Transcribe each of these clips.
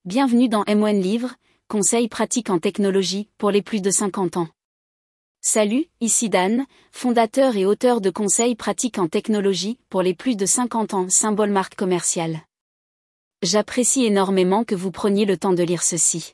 Bienvenue dans M1 Livre, conseils pratiques en technologie pour les plus de 50 ans. Salut, ici Dan, fondateur et auteur de conseils pratiques en technologie pour les plus de 50 ans, symbole marque commerciale. J'apprécie énormément que vous preniez le temps de lire ceci.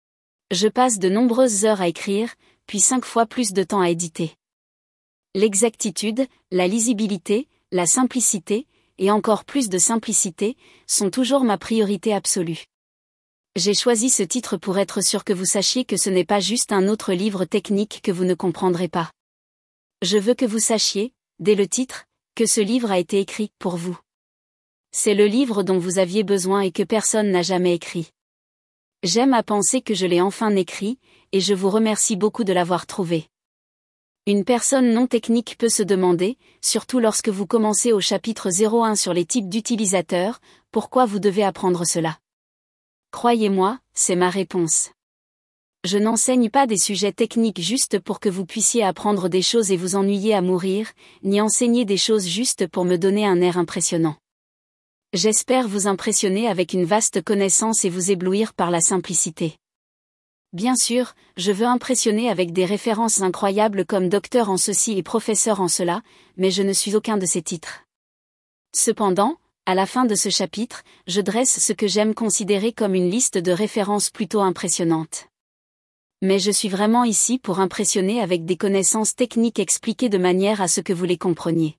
Je passe de nombreuses heures à écrire, puis 5 fois plus de temps à éditer. L'exactitude, la lisibilité, la simplicité, et encore plus de simplicité, sont toujours ma priorité absolue. J'ai choisi ce titre pour être sûr que vous sachiez que ce n'est pas juste un autre livre technique que vous ne comprendrez pas. Je veux que vous sachiez, dès le titre, que ce livre a été écrit pour vous. C'est le livre dont vous aviez besoin et que personne n'a jamais écrit. J'aime à penser que je l'ai enfin écrit, et je vous remercie beaucoup de l'avoir trouvé. Une personne non technique peut se demander, surtout lorsque vous commencez au chapitre 01 sur les types d'utilisateurs, pourquoi vous devez apprendre cela. Croyez-moi, c'est ma réponse. Je n'enseigne pas des sujets techniques juste pour que vous puissiez apprendre des choses et vous ennuyer à mourir, ni enseigner des choses juste pour me donner un air impressionnant. J'espère vous impressionner avec une vaste connaissance et vous éblouir par la simplicité. Bien sûr, je veux impressionner avec des références incroyables comme docteur en ceci et professeur en cela, mais je ne suis aucun de ces titres. Cependant, à la fin de ce chapitre, je dresse ce que j'aime considérer comme une liste de références plutôt impressionnante. Mais je suis vraiment ici pour impressionner avec des connaissances techniques expliquées de manière à ce que vous les compreniez.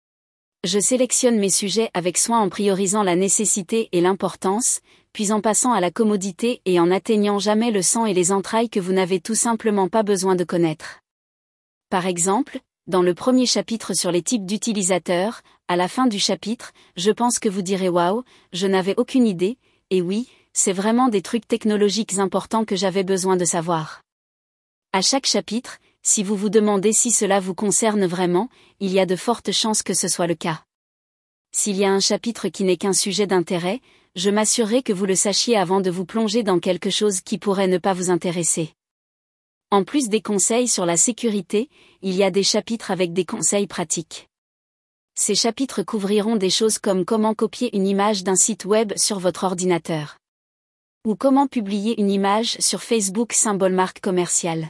Je sélectionne mes sujets avec soin en priorisant la nécessité et l'importance, puis en passant à la commodité et en atteignant jamais le sang et les entrailles que vous n'avez tout simplement pas besoin de connaître. Par exemple, dans le premier chapitre sur les types d'utilisateurs, à la fin du chapitre, je pense que vous direz waouh, je n'avais aucune idée, et oui, c'est vraiment des trucs technologiques importants que j'avais besoin de savoir. À chaque chapitre, si vous vous demandez si cela vous concerne vraiment, il y a de fortes chances que ce soit le cas. S'il y a un chapitre qui n'est qu'un sujet d'intérêt, je m'assurerai que vous le sachiez avant de vous plonger dans quelque chose qui pourrait ne pas vous intéresser. En plus des conseils sur la sécurité, il y a des chapitres avec des conseils pratiques. Ces chapitres couvriront des choses comme comment copier une image d'un site web sur votre ordinateur. Ou comment publier une image sur Facebook, symbole marque commerciale.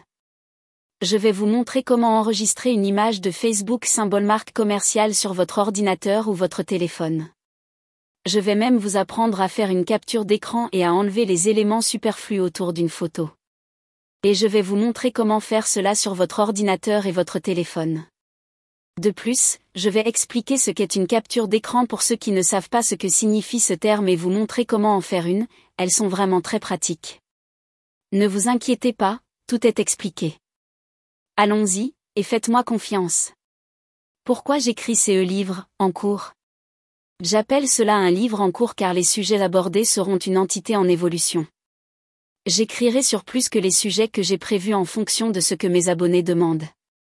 Je vais vous montrer comment enregistrer une image de Facebook, symbole marque commerciale sur votre ordinateur ou votre téléphone. Je vais même vous apprendre à faire une capture d'écran et à enlever les éléments superflus autour d'une photo. Et je vais vous montrer comment faire cela sur votre ordinateur et votre téléphone. De plus, je vais expliquer ce qu'est une capture d'écran pour ceux qui ne savent pas ce que signifie ce terme et vous montrer comment en faire une, elles sont vraiment très pratiques. Ne vous inquiétez pas, tout est expliqué. Allons-y, et faites-moi confiance. Pourquoi j'écris ce livre, en cours ? J'appelle cela un livre en cours car les sujets abordés seront une entité en évolution. J'écrirai sur plus que les sujets que j'ai prévus en fonction de ce que mes abonnés demandent.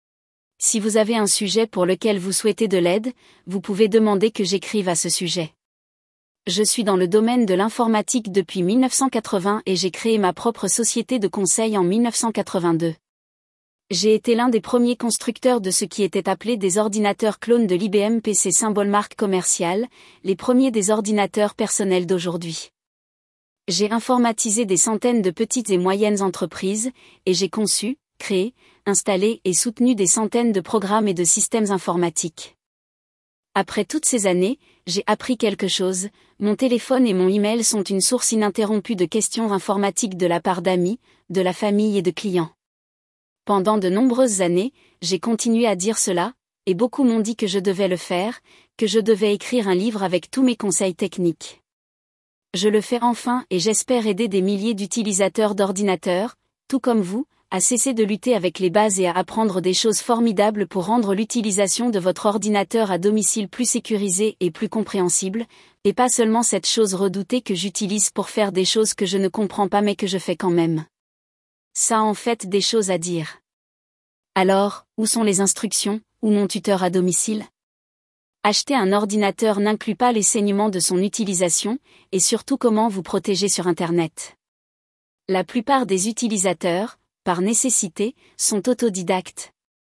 Si vous avez un sujet pour lequel vous souhaitez de l'aide, vous pouvez demander que j'écrive à ce sujet. Je suis dans le domaine de l'informatique depuis 1980 et j'ai créé ma propre société de conseil en 1982. J'ai été l'un des premiers constructeurs de ce qui était appelé des ordinateurs clones de l'IBM PC symbole marque commerciale, les premiers des ordinateurs personnels d'aujourd'hui. J'ai informatisé des centaines de petites et moyennes entreprises, et j'ai conçu, créé, installé et soutenu des centaines de programmes et de systèmes informatiques. Après toutes ces années, j'ai appris quelque chose, mon téléphone et mon email sont une source ininterrompue de questions informatiques de la part d'amis, de la famille et de clients. Pendant de nombreuses années, j'ai continué à dire cela, et beaucoup m'ont dit que je devais le faire, que je devais écrire un livre avec tous mes conseils techniques. Je le fais enfin et j'espère aider des milliers d'utilisateurs d'ordinateurs, tout comme vous, à cesser de lutter avec les bases et à apprendre des choses formidables pour rendre l'utilisation de votre ordinateur à domicile plus sécurisée et plus compréhensible, et pas seulement cette chose redoutée que j'utilise pour faire des choses que je ne comprends pas mais que je fais quand même. Ça a en fait des choses à dire. Alors, où sont les instructions, ou mon tuteur à domicile ? Acheter un ordinateur n'inclut pas les saignements de son utilisation, et surtout comment vous protéger sur Internet. La plupart des utilisateurs, par nécessité, sont autodidactes.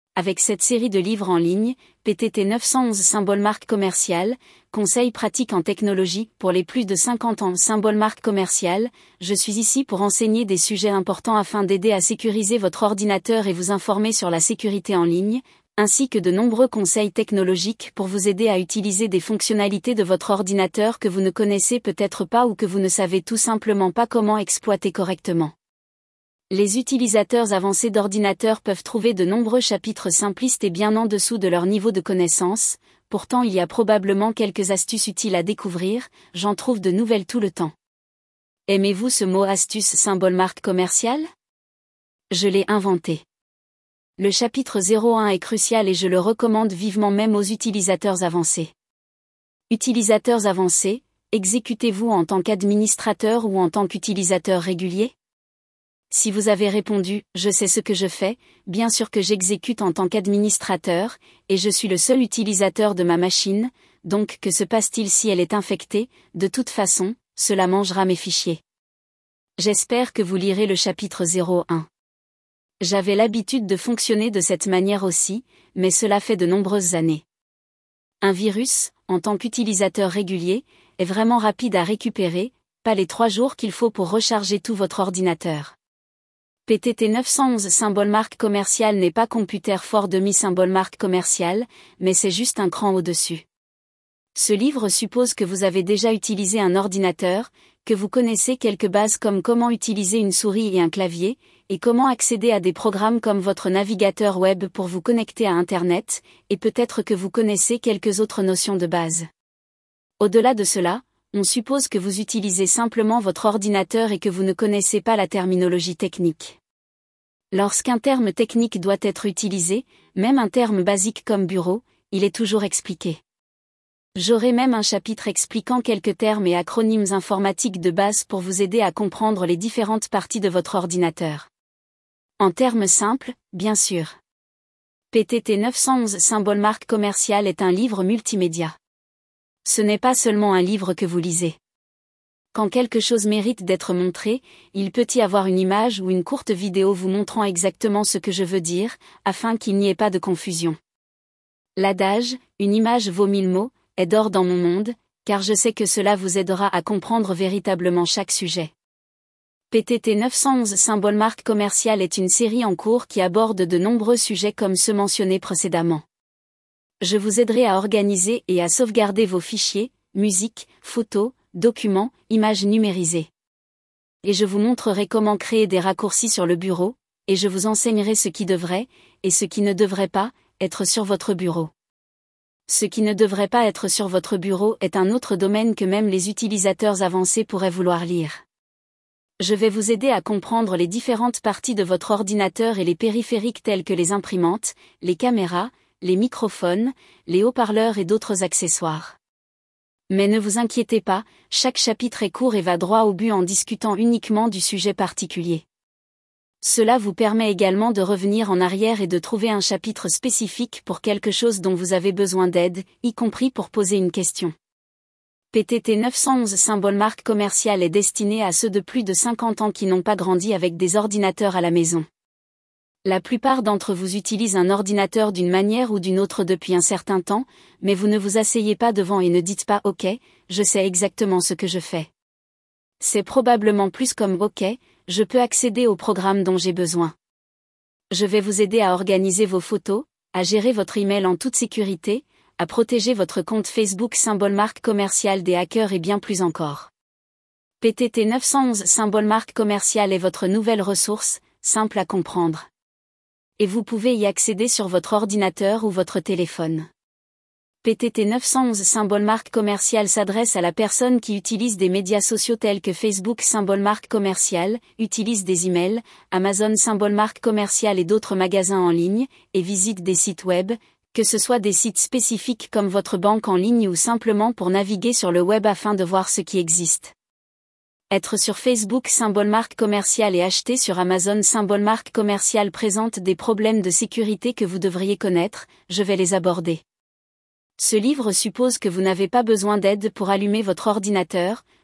Avec cette série de livres en ligne, PTT 911 Symbole marque commerciale, conseils pratiques en technologie pour les plus de 50 ans. Symbole marque commerciale, je suis ici pour enseigner des sujets importants afin d'aider à sécuriser votre ordinateur et vous informer sur la sécurité en ligne, ainsi que de nombreux conseils technologiques pour vous aider à utiliser des fonctionnalités de votre ordinateur que vous ne connaissez peut-être pas ou que vous ne savez tout simplement pas comment exploiter correctement. Les utilisateurs avancés d'ordinateurs peuvent trouver de nombreux chapitres simplistes et bien en dessous de leur niveau de connaissance, pourtant il y a probablement quelques astuces utiles à découvrir, j'en trouve de nouvelles tout le temps. Aimez-vous ce mot astuce symbole marque commerciale ? Je l'ai inventé. Le chapitre 01 est crucial et je le recommande vivement même aux utilisateurs avancés. Utilisateurs avancés, exécutez-vous en tant qu'administrateur ou en tant qu'utilisateur régulier ? Si vous avez répondu « Je sais ce que je fais », bien sûr que j'exécute en tant qu'administrateur, et je suis le seul utilisateur de ma machine, donc que se passe-t-il si elle est infectée ? De toute façon, cela mangera mes fichiers. J'espère que vous lirez le chapitre 01. J'avais l'habitude de fonctionner de cette manière aussi, mais cela fait de nombreuses années. Un virus, en tant qu'utilisateur régulier, est vraiment rapide à récupérer, pas les 3 jours qu'il faut pour recharger tout votre ordinateur. PTT 911 symbole marque commerciale n'est pas computer for dummies symbole marque commerciale, mais c'est juste un cran au-dessus. Ce livre suppose que vous avez déjà utilisé un ordinateur, que vous connaissez quelques bases comme comment utiliser une souris et un clavier, et comment accéder à des programmes comme votre navigateur web pour vous connecter à Internet, et peut-être que vous connaissez quelques autres notions de base. Au-delà de cela, on suppose que vous utilisez simplement votre ordinateur et que vous ne connaissez pas la terminologie technique. Lorsqu'un terme technique doit être utilisé, même un terme basique comme bureau, il est toujours expliqué. J'aurai même un chapitre expliquant quelques termes et acronymes informatiques de base pour vous aider à comprendre les différentes parties de votre ordinateur. En termes simples, bien sûr. PTT 911 symbole marque commerciale est un livre multimédia. Ce n'est pas seulement un livre que vous lisez. Quand quelque chose mérite d'être montré, il peut y avoir une image ou une courte vidéo vous montrant exactement ce que je veux dire, afin qu'il n'y ait pas de confusion. L'adage « une image vaut 1000 mots » est d'or dans mon monde, car je sais que cela vous aidera à comprendre véritablement chaque sujet. PTT 911 symbole marque commerciale est une série en cours qui aborde de nombreux sujets comme ceux mentionnés précédemment. Je vous aiderai à organiser et à sauvegarder vos fichiers, musique, photos, documents, images numérisées. Et je vous montrerai comment créer des raccourcis sur le bureau, et je vous enseignerai ce qui devrait, et ce qui ne devrait pas, être sur votre bureau. Ce qui ne devrait pas être sur votre bureau est un autre domaine que même les utilisateurs avancés pourraient vouloir lire. Je vais vous aider à comprendre les différentes parties de votre ordinateur et les périphériques tels que les imprimantes, les caméras, les microphones, les haut-parleurs et d'autres accessoires. Mais ne vous inquiétez pas, chaque chapitre est court et va droit au but en discutant uniquement du sujet particulier. Cela vous permet également de revenir en arrière et de trouver un chapitre spécifique pour quelque chose dont vous avez besoin d'aide, y compris pour poser une question. PTT 911 symbole marque commerciale est destiné à ceux de plus de 50 ans qui n'ont pas grandi avec des ordinateurs à la maison. La plupart d'entre vous utilisent un ordinateur d'une manière ou d'une autre depuis un certain temps, mais vous ne vous asseyez pas devant et ne dites pas « Ok, je sais exactement ce que je fais ». C'est probablement plus comme « Ok, je peux accéder au programme dont j'ai besoin ». Je vais vous aider à organiser vos photos, à gérer votre email en toute sécurité, à protéger votre compte Facebook symbole marque commerciale des hackers et bien plus encore. PTT 911 symbole marque commerciale est votre nouvelle ressource, simple à comprendre. Et vous pouvez y accéder sur votre ordinateur ou votre téléphone. PTT 911 symbole marque commerciale s'adresse à la personne qui utilise des médias sociaux tels que Facebook symbole marque commerciale, utilise des emails, Amazon symbole marque commerciale et d'autres magasins en ligne, et visite des sites web, que ce soit des sites spécifiques comme votre banque en ligne ou simplement pour naviguer sur le web afin de voir ce qui existe. Être sur Facebook symbole marque commerciale et acheter sur Amazon symbole marque commerciale présente des problèmes de sécurité que vous devriez connaître, je vais les aborder. Ce livre suppose que vous n'avez pas besoin d'aide pour allumer votre ordinateur,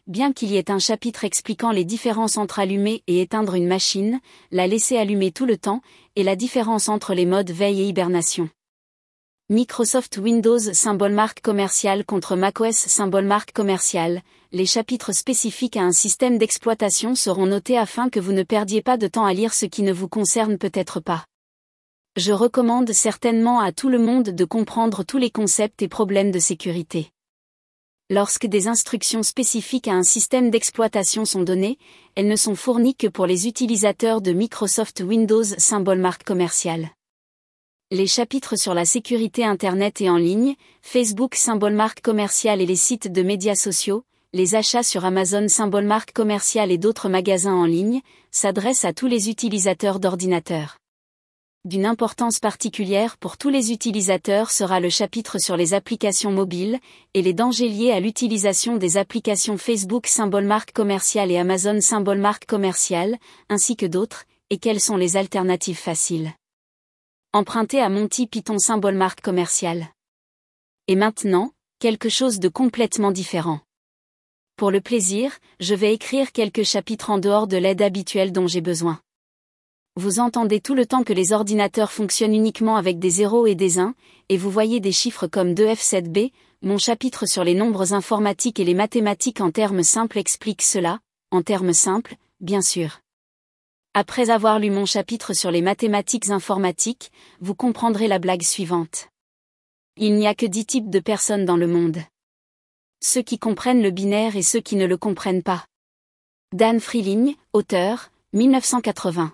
bien qu'il y ait un chapitre expliquant les différences entre allumer et éteindre une machine, la laisser allumer tout le temps, et la différence entre les modes veille et hibernation. Microsoft Windows symbole marque commerciale contre macOS symbole marque commerciale. Les chapitres spécifiques à un système d'exploitation seront notés afin que vous ne perdiez pas de temps à lire ce qui ne vous concerne peut-être pas. Je recommande certainement à tout le monde de comprendre tous les concepts et problèmes de sécurité. Lorsque des instructions spécifiques à un système d'exploitation sont données, elles ne sont fournies que pour les utilisateurs de Microsoft Windows symbole marque commerciale. Les chapitres sur la sécurité Internet et en ligne, Facebook symbole marque commerciale et les sites de médias sociaux, les achats sur Amazon symbole marque commerciale et d'autres magasins en ligne, s'adressent à tous les utilisateurs d'ordinateurs. D'une importance particulière pour tous les utilisateurs sera le chapitre sur les applications mobiles, et les dangers liés à l'utilisation des applications Facebook symbole marque commerciale et Amazon symbole marque commerciale, ainsi que d'autres, et quelles sont les alternatives faciles. Emprunté à Monty Python symbole marque commerciale. Et maintenant, quelque chose de complètement différent. Pour le plaisir, je vais écrire quelques chapitres en dehors de l'aide habituelle dont j'ai besoin. Vous entendez tout le temps que les ordinateurs fonctionnent uniquement avec des 0 et des 1, et vous voyez des chiffres comme 2F7B, mon chapitre sur les nombres informatiques et les mathématiques en termes simples explique cela, en termes simples, bien sûr. Après avoir lu mon chapitre sur les mathématiques informatiques, vous comprendrez la blague suivante. Il n'y a que 10 types de personnes dans le monde. Ceux qui comprennent le binaire et ceux qui ne le comprennent pas. Dan Freeling, auteur, 1980.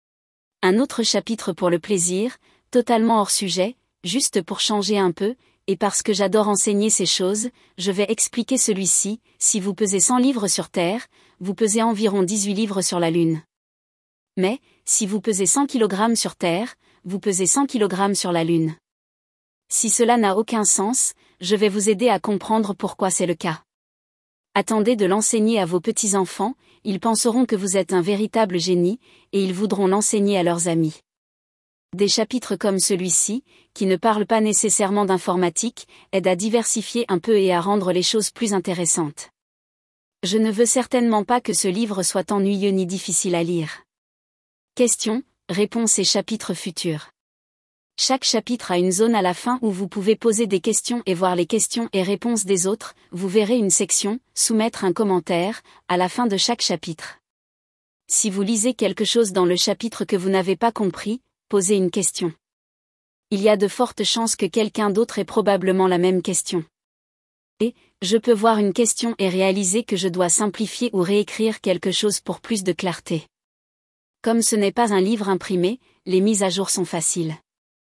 Un autre chapitre pour le plaisir, totalement hors sujet, juste pour changer un peu, et parce que j'adore enseigner ces choses, je vais expliquer celui-ci. Si vous pesez 100 livres sur Terre, vous pesez environ 18 livres sur la Lune. Mais, si vous pesez 100 kg sur Terre, vous pesez 100 kg sur la Lune. Si cela n'a aucun sens, je vais vous aider à comprendre pourquoi c'est le cas. Attendez de l'enseigner à vos petits-enfants, ils penseront que vous êtes un véritable génie, et ils voudront l'enseigner à leurs amis. Des chapitres comme celui-ci, qui ne parlent pas nécessairement d'informatique, aident à diversifier un peu et à rendre les choses plus intéressantes. Je ne veux certainement pas que ce livre soit ennuyeux ni difficile à lire. Questions, réponses et chapitres futurs. Chaque chapitre a une zone à la fin où vous pouvez poser des questions et voir les questions et réponses des autres. Vous verrez une section, soumettre un commentaire, à la fin de chaque chapitre. Si vous lisez quelque chose dans le chapitre que vous n'avez pas compris, posez une question. Il y a de fortes chances que quelqu'un d'autre ait probablement la même question. Et, je peux voir une question et réaliser que je dois simplifier ou réécrire quelque chose pour plus de clarté. Comme ce n'est pas un livre imprimé, les mises à jour sont faciles.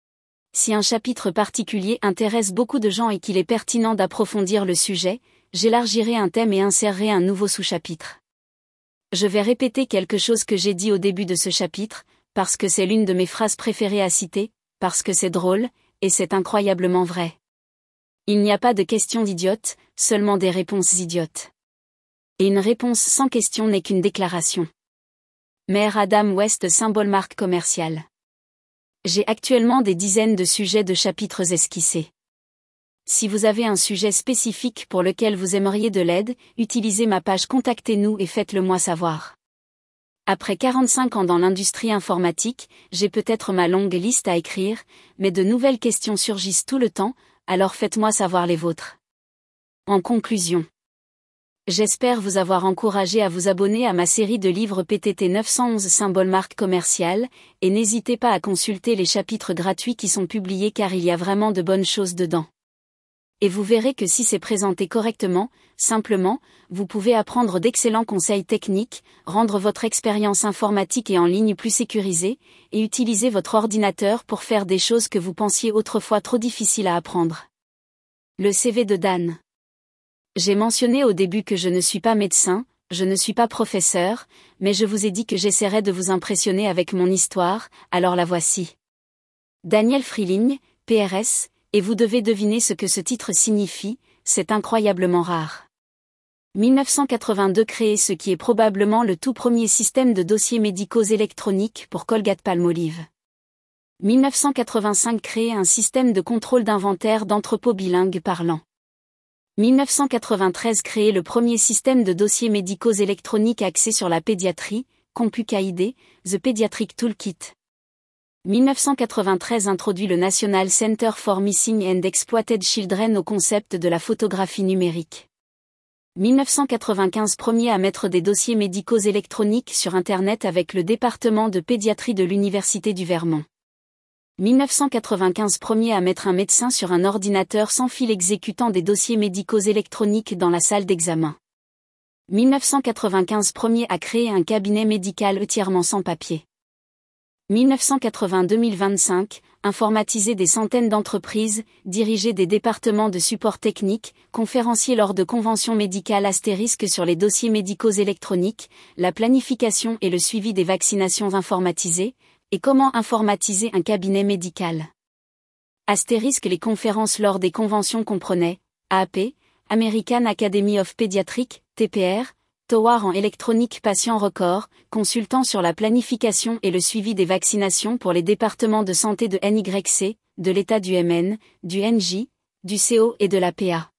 Si un chapitre particulier intéresse beaucoup de gens et qu'il est pertinent d'approfondir le sujet, j'élargirai un thème et insérerai un nouveau sous-chapitre. Je vais répéter quelque chose que j'ai dit au début de ce chapitre, parce que c'est l'une de mes phrases préférées à citer, parce que c'est drôle, et c'est incroyablement vrai. Il n'y a pas de questions idiotes, seulement des réponses idiotes. Et une réponse sans question n'est qu'une déclaration. Maire Adam West symbole marque commerciale. J'ai actuellement des dizaines de sujets de chapitres esquissés. Si vous avez un sujet spécifique pour lequel vous aimeriez de l'aide, utilisez ma page Contactez-nous et faites-le moi savoir. Après 45 ans dans l'industrie informatique, j'ai peut-être ma longue liste à écrire, mais de nouvelles questions surgissent tout le temps, alors faites-moi savoir les vôtres. En conclusion. J'espère vous avoir encouragé à vous abonner à ma série de livres PTT 911 symbole marque commerciale, et n'hésitez pas à consulter les chapitres gratuits qui sont publiés car il y a vraiment de bonnes choses dedans. Et vous verrez que si c'est présenté correctement, simplement, vous pouvez apprendre d'excellents conseils techniques, rendre votre expérience informatique et en ligne plus sécurisée, et utiliser votre ordinateur pour faire des choses que vous pensiez autrefois trop difficiles à apprendre. Le CV de Dan. J'ai mentionné au début que je ne suis pas médecin, je ne suis pas professeur, mais je vous ai dit que j'essaierais de vous impressionner avec mon histoire, alors la voici. Daniel Freeling, PRS, et vous devez deviner ce que ce titre signifie, c'est incroyablement rare. 1982 créé ce qui est probablement le tout premier système de dossiers médicaux électroniques pour Colgate-Palmolive. 1985 créé un système de contrôle d'inventaire d'entrepôts bilingues parlants. 1993 créé le premier système de dossiers médicaux électroniques axé sur la pédiatrie, CompuKID, The Pediatric Toolkit. 1993 introduit le National Center for Missing and Exploited Children au concept de la photographie numérique. 1995 premier à mettre des dossiers médicaux électroniques sur Internet avec le département de pédiatrie de l'Université du Vermont. 1995 premier à mettre un médecin sur un ordinateur sans fil exécutant des dossiers médicaux électroniques dans la salle d'examen. 1995 premier à créer un cabinet médical entièrement sans papier. 1980-2025, informatiser des centaines d'entreprises, diriger des départements de support technique, conférencier lors de conventions médicales astérisque sur les dossiers médicaux électroniques, la planification et le suivi des vaccinations informatisées, et comment informatiser un cabinet médical. Astérisque les conférences lors des conventions comprenaient AAP, American Academy of Pediatrics, TPR, Tower en électronique patient record, consultant sur la planification et le suivi des vaccinations pour les départements de santé de NYC, de l'État du MN, du NJ, du CO et de la PA.